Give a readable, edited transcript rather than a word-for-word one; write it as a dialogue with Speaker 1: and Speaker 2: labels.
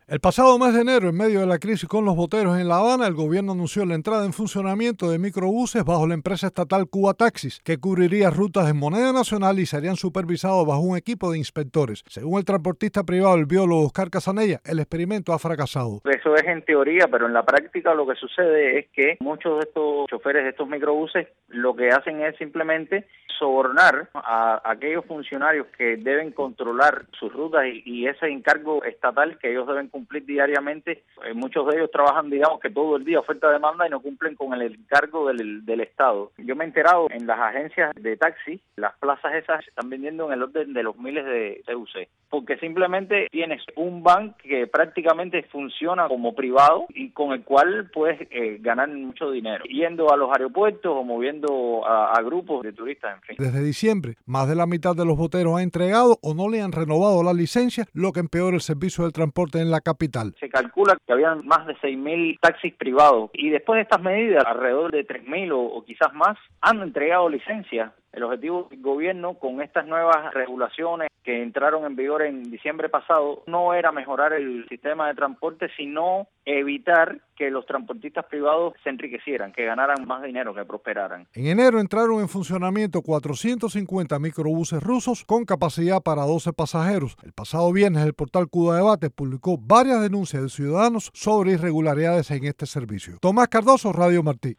Speaker 1: El pasado mes de enero, en medio de la crisis con los boteros en La Habana, el gobierno anunció la entrada en funcionamiento de microbuses bajo la empresa estatal Cuba Taxis, que cubriría rutas en moneda nacional y serían supervisados bajo un equipo de inspectores. Según el transportista privado, el biólogo Oscar Casanella, el experimento ha fracasado.
Speaker 2: Eso es en teoría, pero en la práctica lo que sucede es que muchos de estos choferes de estos microbuses lo que hacen es simplemente sobornar a aquellos funcionarios que deben controlar sus rutas y ese encargo estatal que ellos deben cumplir diariamente. Muchos de ellos trabajan, digamos, que todo el día oferta-demanda y no cumplen con el encargo del Estado. Yo me he enterado en las agencias de taxi, las plazas esas se están vendiendo en el orden de los miles de CUC, porque simplemente tienes un van que prácticamente funciona como privado y con el cual puedes ganar mucho dinero, yendo a los aeropuertos o moviendo a grupos de turistas, en fin.
Speaker 1: Desde diciembre, más de la mitad de los boteros ha entregado o no le han renovado la licencia, lo que empeora el servicio del transporte en la capital.
Speaker 2: Se calcula que habían más de 6.000 taxis privados y después de estas medidas, alrededor de 3.000 o quizás más han entregado licencias. El objetivo del gobierno con estas nuevas regulaciones que entraron en vigor en diciembre pasado no era mejorar el sistema de transporte, sino evitar que los transportistas privados se enriquecieran, que ganaran más dinero, que prosperaran.
Speaker 1: En enero entraron en funcionamiento 450 microbuses rusos con capacidad para 12 pasajeros. El pasado viernes el portal Cuba Debate publicó varias denuncias de ciudadanos sobre irregularidades en este servicio. Tomás Cardoso, Radio Martí.